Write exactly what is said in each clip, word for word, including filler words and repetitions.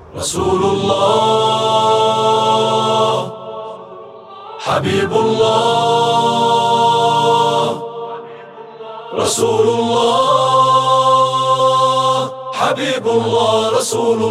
رسول الله حبيب الله رسول الله حبيب الله رسول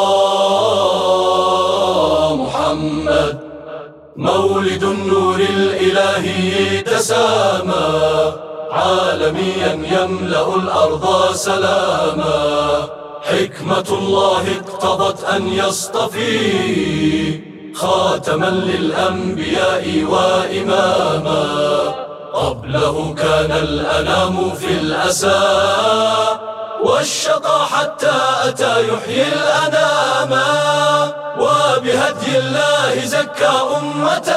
الله محمد مولد النور الإلهي تسامى عالميا يملأ الأرض سلاما حكمة الله اقتضت أن يصطفي خاتما للأنبياء وإماما قبله كان الأنام في الأسى والشقى حتى أتى يحيي الأنام وبهدي الله زكى أمة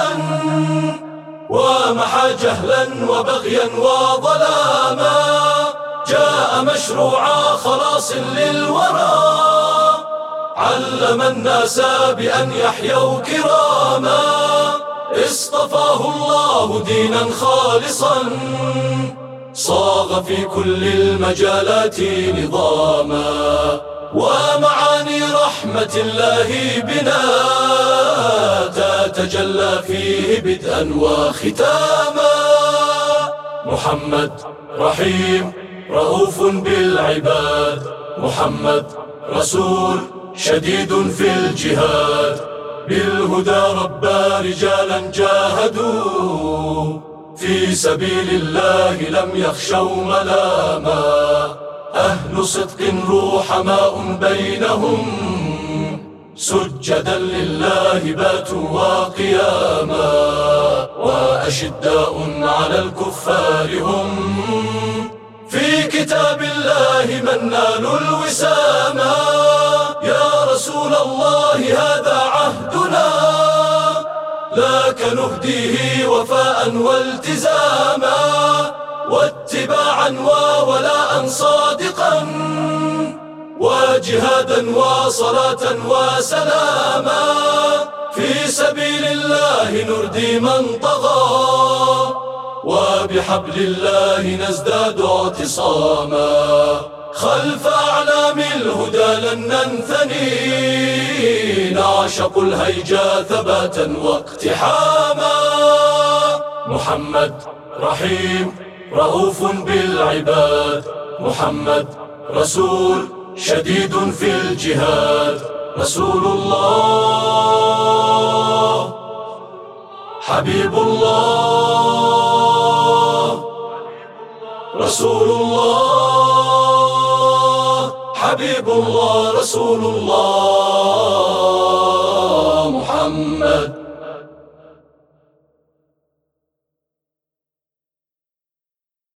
ومحى جهلا وبغيا وظلاما جاء مشروعا خلاص للورى علم الناس بأن يحيوا كراما اصطفاه الله دينا خالصا صاغ في كل المجالات نظاما ومعاني رحمة الله بنا تتجلى فيه بدءا وختاما محمد رحيم رؤوف بالعباد محمد رسول شديد في الجهاد بالهدى ربى رجالا جاهدوا في سبيل الله لم يخشوا ملاما أهل صدق رحماء بينهم سجدا لله باتوا وقياما وأشداء على الكفار هم في كتاب الله من نالوا الوساما يا رسول الله هذا عهدنا لك نهديه وفاء والتزاما واتباعا وولاء صادقا وجهادا وصلاة وسلاما في سبيل الله نردي من طغى وبحبل الله نزداد اعتصاما خلف أعلام الهدى لن ننثني نعشق الهيجا ثباتا واقتحاما محمد رحيم رؤوف بالعباد محمد رسول شديد في الجهاد رسول الله حبيب الله رسول الله حبيب الله رسول الله محمد